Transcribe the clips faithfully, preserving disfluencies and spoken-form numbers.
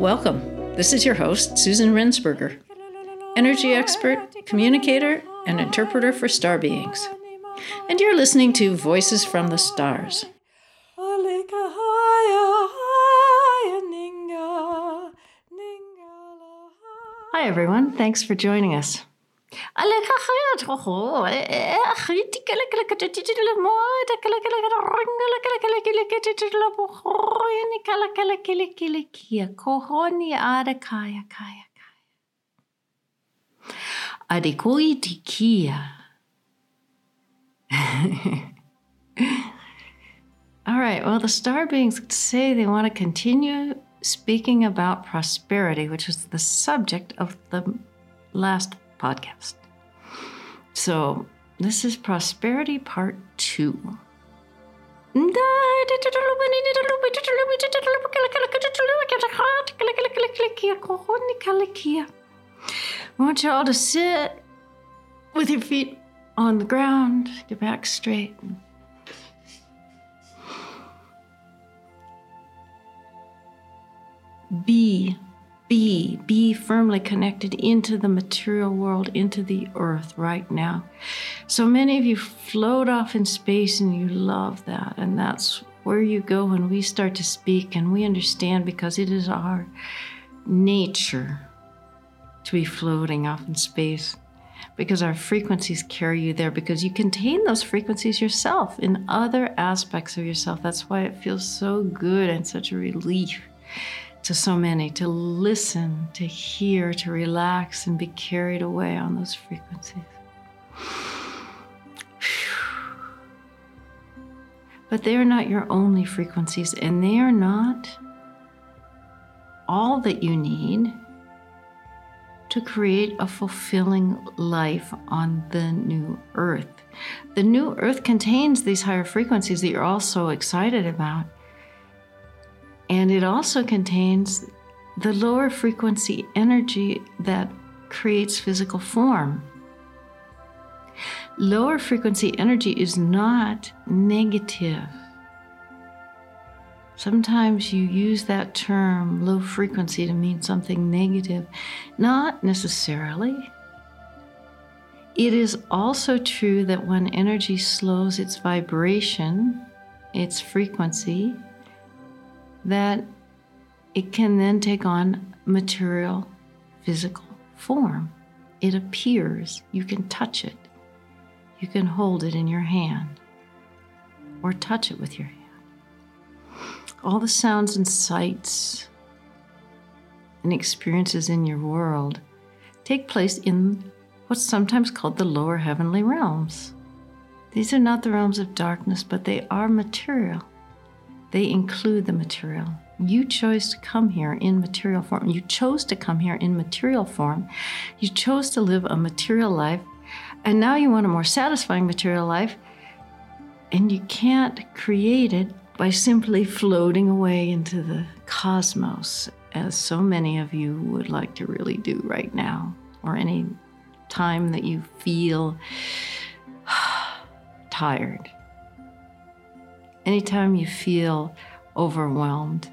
Welcome. This is your host, Susan Rensberger, energy expert, communicator, and interpreter for star beings. And you're listening to Voices from the Stars. Hi, everyone. Thanks for joining us. Adikoi tikia. All right, well, the star beings say they want to continue speaking about prosperity, which is the subject of the last podcast. So this is prosperity part two. I want you all to sit with your feet on the ground, your back straight. Be, be, be firmly connected into the material world, into the earth right now. So many of you float off in space and you love that. And that's where you go when we start to speak, and we understand because it is our nature to be floating off in space, because our frequencies carry you there, because you contain those frequencies yourself in other aspects of yourself. That's why it feels so good and such a relief to so many to listen, to hear, to relax and be carried away on those frequencies. But they are not your only frequencies, and they are not all that you need to create a fulfilling life on the new earth. The new earth contains these higher frequencies that you're all so excited about. And it also contains the lower frequency energy that creates physical form. Lower frequency energy is not negative. Sometimes you use that term, low frequency, to mean something negative. Not necessarily. It is also true that when energy slows its vibration, its frequency, that it can then take on material, physical form. It appears. You can touch it. You can hold it in your hand or touch it with your hand. All the sounds and sights and experiences in your world take place in what's sometimes called the lower heavenly realms. These are not the realms of darkness, but they are material. They include the material. You chose to come here in material form. You chose to come here in material form. You chose to live a material life, and now you want a more satisfying material life, and you can't create it by simply floating away into the cosmos, as so many of you would like to really do right now, or any time that you feel tired. Anytime you feel overwhelmed,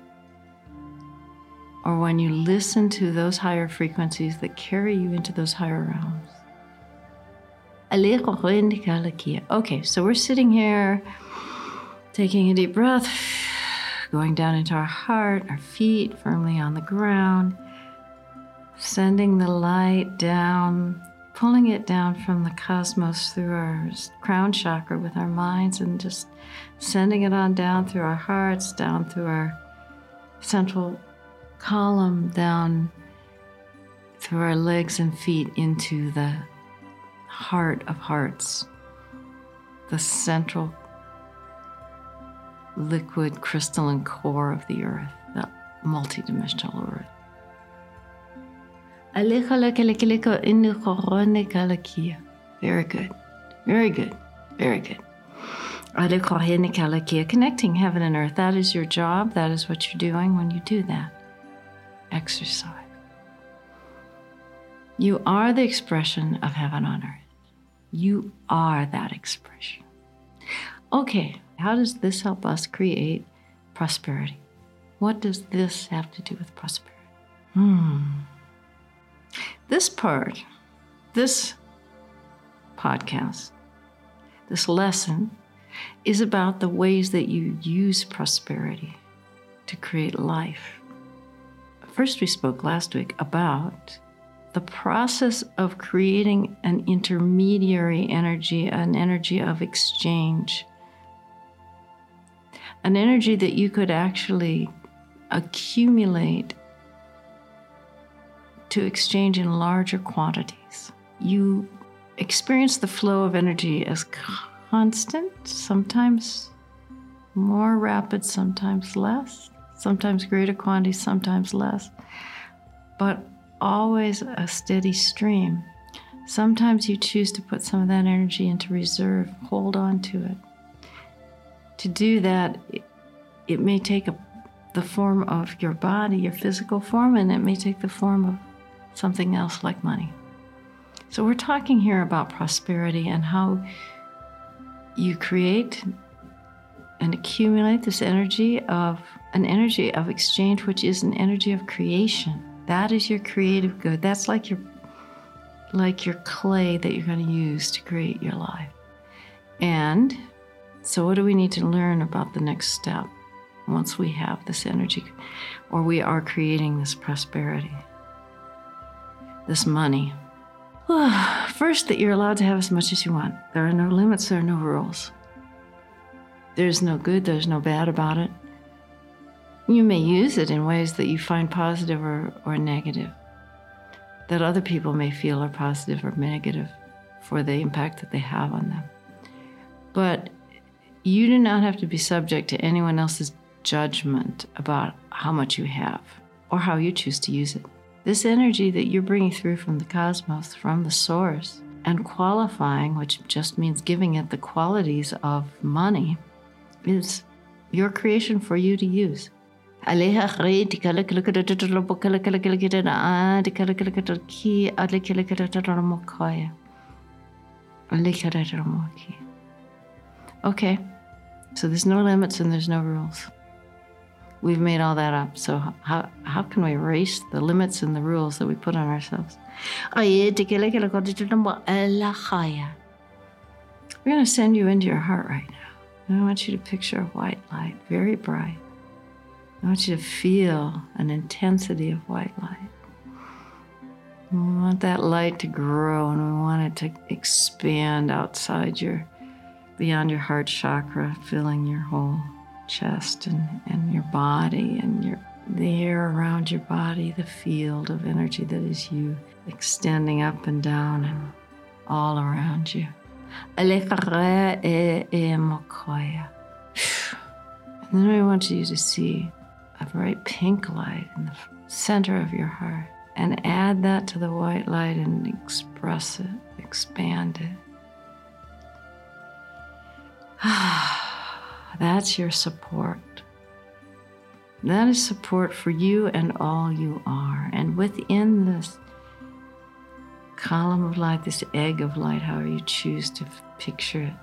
or when you listen to those higher frequencies that carry you into those higher realms. Okay, so we're sitting here, taking a deep breath, going down into our heart, our feet firmly on the ground, sending the light down, pulling it down from the cosmos through our crown chakra with our minds, and just sending it on down through our hearts, down through our central column, down through our legs and feet into the heart of hearts, the central liquid crystalline core of the earth, the multidimensional earth. Very good, very good, very good. Connecting heaven and earth, that is your job. That is what you're doing when you do that exercise. You are the expression of heaven on earth. You are that expression. Okay, how does this help us create prosperity? What does this have to do with prosperity? Hmm. This part, this podcast, this lesson is about the ways that you use prosperity to create life. First, we spoke last week about the process of creating an intermediary energy, an energy of exchange, an energy that you could actually accumulate to exchange in larger quantities. You experience the flow of energy as constant, sometimes more rapid, sometimes less, sometimes greater quantities, sometimes less, but always a steady stream. Sometimes you choose to put some of that energy into reserve, hold on to it. To do that, it, it may take a, the form of your body, your physical form, and it may take the form of something else like money. So we're talking here about prosperity and how you create and accumulate this energy of an energy of exchange, which is an energy of creation. That is your creative good. That's like your like your clay that you're going to use to create your life. And so what do we need to learn about the next step once we have this energy, or we are creating this prosperity, this money? First, that you're allowed to have as much as you want. There are no limits, there are no rules. There's no good, there's no bad about it. You may use it in ways that you find positive or, or negative, that other people may feel are positive or negative for the impact that they have on them. But you do not have to be subject to anyone else's judgment about how much you have or how you choose to use it. This energy that you're bringing through from the cosmos, from the source, and qualifying, which just means giving it the qualities of money, is your creation for you to use. Okay, so there's no limits and there's no rules. We've made all that up, so how how can we erase the limits and the rules that we put on ourselves? We're going to send you into your heart right now. And I want you to picture a white light, very bright. I want you to feel an intensity of white light. We want that light to grow, and we want it to expand outside your, beyond your heart chakra, filling your whole chest and, and your body and your the air around your body, the field of energy that is you, extending up and down and all around you. And then I want you to see a bright pink light in the center of your heart, and add that to the white light and express it, expand it. That's your support. That is support for you and all you are. And within this column of light, this egg of light, however you choose to picture it,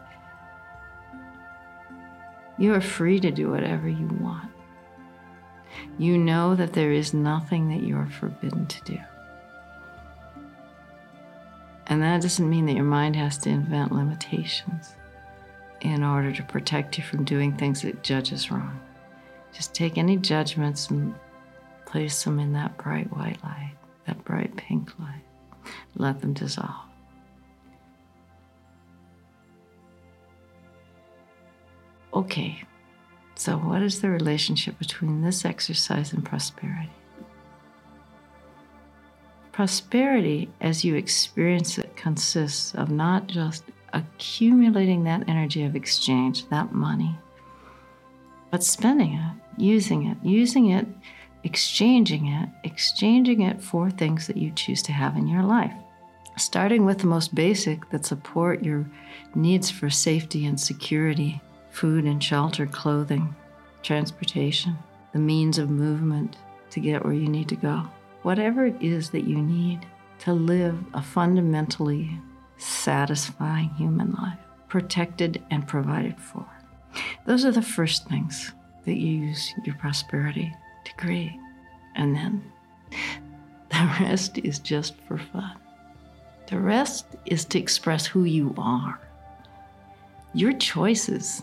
you are free to do whatever you want. You know that there is nothing that you are forbidden to do. And that doesn't mean that your mind has to invent limitations in order to protect you from doing things that judges wrong. Just take any judgments and place them in that bright white light, that bright pink light. Let them dissolve. Okay, so what is the relationship between this exercise and prosperity? Prosperity, as you experience it, consists of not just accumulating that energy of exchange, that money, but spending it, using it, using it, exchanging it, exchanging it for things that you choose to have in your life. Starting with the most basic that support your needs for safety and security, food and shelter, clothing, transportation, the means of movement to get where you need to go. Whatever it is that you need to live a fundamentally satisfying human life, protected and provided for. Those are the first things that you use your prosperity to create. And then The rest is just for fun. The rest is to express who you are, your choices,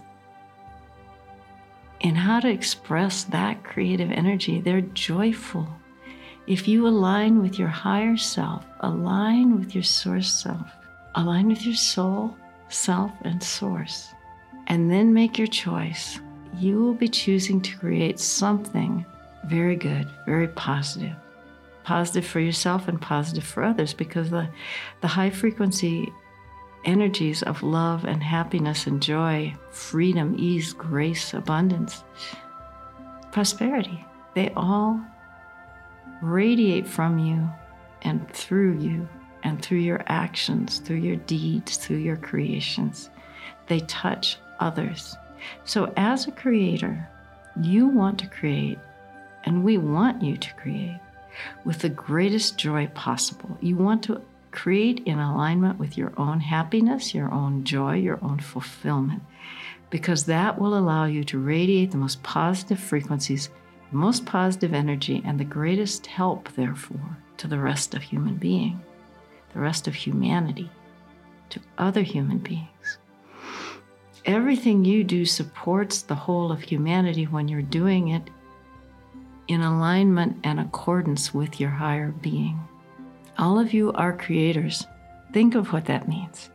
and how to express that creative energy. They're joyful. If you align with your higher self, align with your source self, align with your soul, self, and source, and then make your choice, you will be choosing to create something very good, very positive. Positive for yourself and positive for others, because the, the high frequency energies of love and happiness and joy, freedom, ease, grace, abundance, prosperity, they all radiate from you and through you and through your actions, through your deeds, through your creations. They touch others. So as a creator, you want to create, and we want you to create with the greatest joy possible. You want to create in alignment with your own happiness, your own joy, your own fulfillment, because that will allow you to radiate the most positive frequencies, the most positive energy, and the greatest help, therefore, to the rest of human being, the rest of humanity, to other human beings. Everything you do supports the whole of humanity when you're doing it in alignment and accordance with your higher being. All of you are creators. Think of what that means.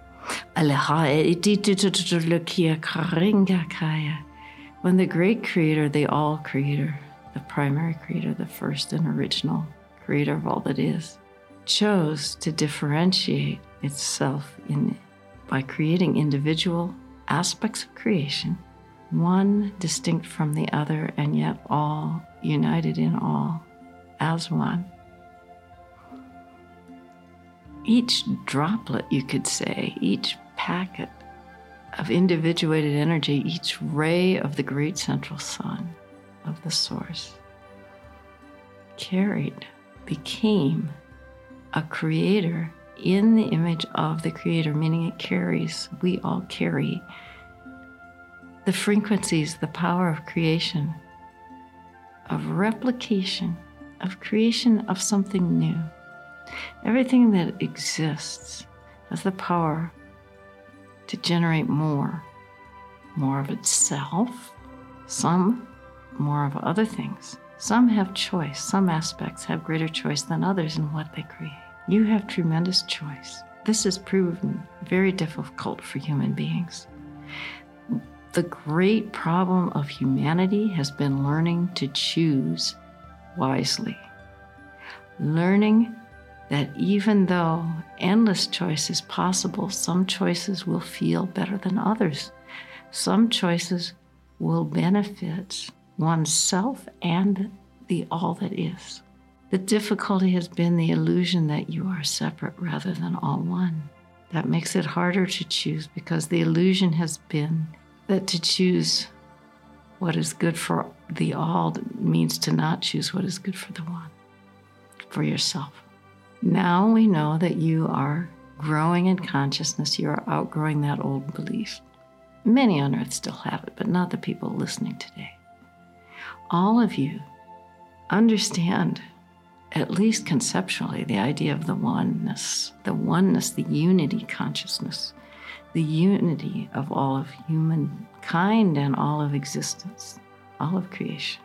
When the great creator, the all creator, the primary creator, the first and original creator of all that is, chose to differentiate itself in, by creating individual aspects of creation, one distinct from the other, and yet all united in all as one. Each droplet, you could say, each packet of individuated energy, each ray of the great central sun of the source, carried, became a creator in the image of the creator, meaning it carries, we all carry the frequencies, the power of creation, of replication, of creation of something new. Everything that exists has the power to generate more, more of itself, some more of other things. Some have choice, some aspects have greater choice than others in what they create. You have tremendous choice. This has proven very difficult for human beings. The great problem of humanity has been learning to choose wisely. Learning that even though endless choice is possible, some choices will feel better than others. Some choices will benefit oneself and the all that is. The difficulty has been the illusion that you are separate rather than all one. That makes it harder to choose, because the illusion has been that to choose what is good for the all means to not choose what is good for the one, for yourself. Now we know that you are growing in consciousness. You are outgrowing that old belief. Many on earth still have it, but not the people listening today. All of you understand, at least conceptually, the idea of the oneness, the oneness, the unity consciousness, the unity of all of humankind and all of existence, all of creation,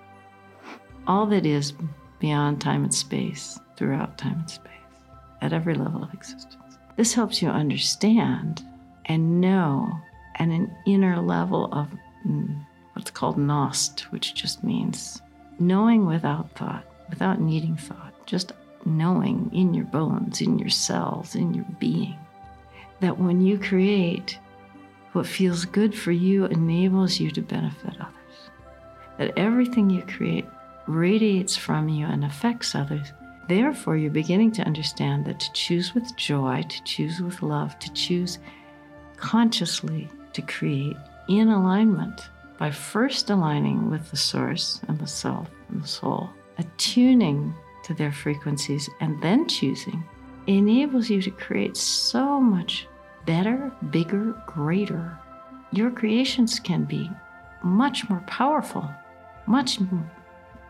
all that is beyond time and space, throughout time and space, at every level of existence. This helps you understand and know at an inner level of mm, what's called Nost, which just means knowing without thought, without needing thought, just knowing in your bones, in your cells, in your being, that when you create, what feels good for you enables you to benefit others. That everything you create radiates from you and affects others. Therefore, you're beginning to understand that to choose with joy, to choose with love, to choose consciously to create in alignment by first aligning with the source and the self and the soul, attuning to their frequencies, and then choosing, enables you to create so much better, bigger, greater. Your creations can be much more powerful, much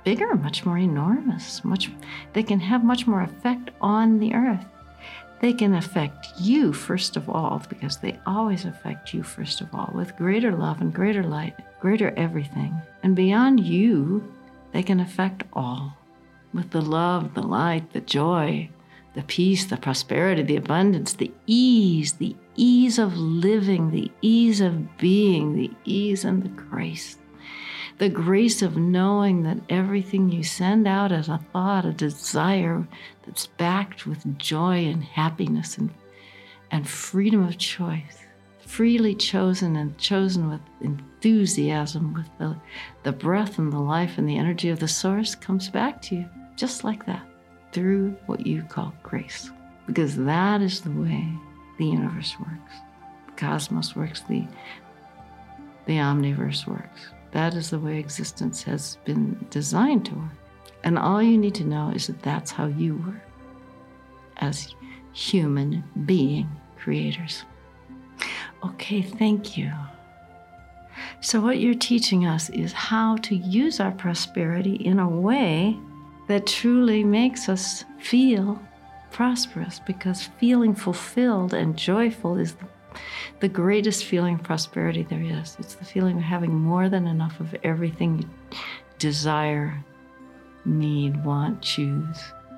bigger, much more enormous, much they can have much more effect on the earth. They can affect you first of all, because they always affect you first of all, with greater love and greater light, greater everything. And beyond you, they can affect all, with the love, the light, the joy, the peace, the prosperity, the abundance, the ease, the ease of living, the ease of being, the ease and the grace. The grace of knowing that everything you send out as a thought, a desire that's backed with joy and happiness and, and freedom of choice, freely chosen and chosen with enthusiasm, with the, the breath and the life and the energy of the source, comes back to you just like that, through what you call grace. Because that is the way the universe works, the cosmos works, the, the omniverse works. That is the way existence has been designed to work. And all you need to know is that that's how you work as human being creators. Okay, thank you. So what you're teaching us is how to use our prosperity in a way that truly makes us feel prosperous, because feeling fulfilled and joyful is the The greatest feeling of prosperity there is. It's the feeling of having more than enough of everything you desire, need, want, choose.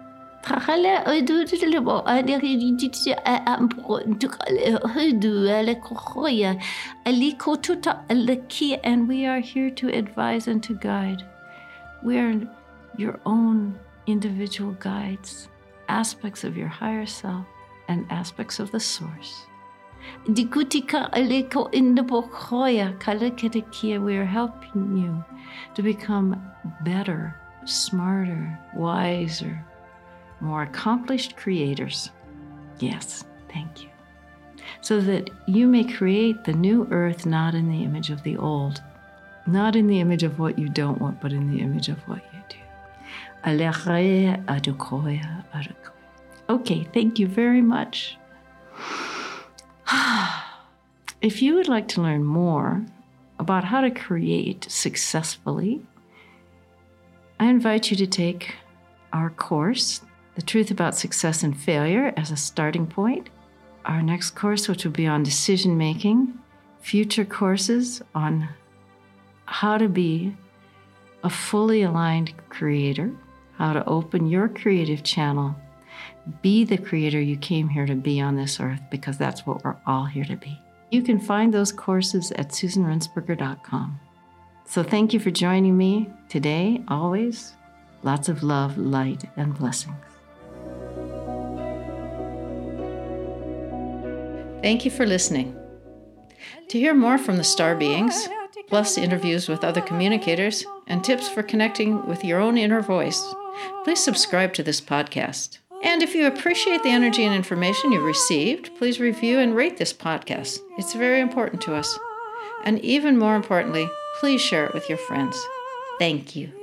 And we are here to advise and to guide. We are your own individual guides, aspects of your higher self and aspects of the source. We are helping you to become better, smarter, wiser, more accomplished creators. Yes, thank you. So that you may create the new earth not in the image of the old, not in the image of what you don't want, but in the image of what you do. Okay, thank you very much. If you would like to learn more about how to create successfully, I invite you to take our course, The Truth About Success and Failure, as a starting point. Our next course, which will be on decision making, future courses on how to be a fully aligned creator, how to open your creative channel, be the creator you came here to be on this earth, because that's what we're all here to be. You can find those courses at susan rensberger dot com. So thank you for joining me today, always. Lots of love, light, and blessings. Thank you for listening. To hear more from the star beings, plus interviews with other communicators, and tips for connecting with your own inner voice, please subscribe to this podcast. And if you appreciate the energy and information you've received, please review and rate this podcast. It's very important to us. And even more importantly, please share it with your friends. Thank you.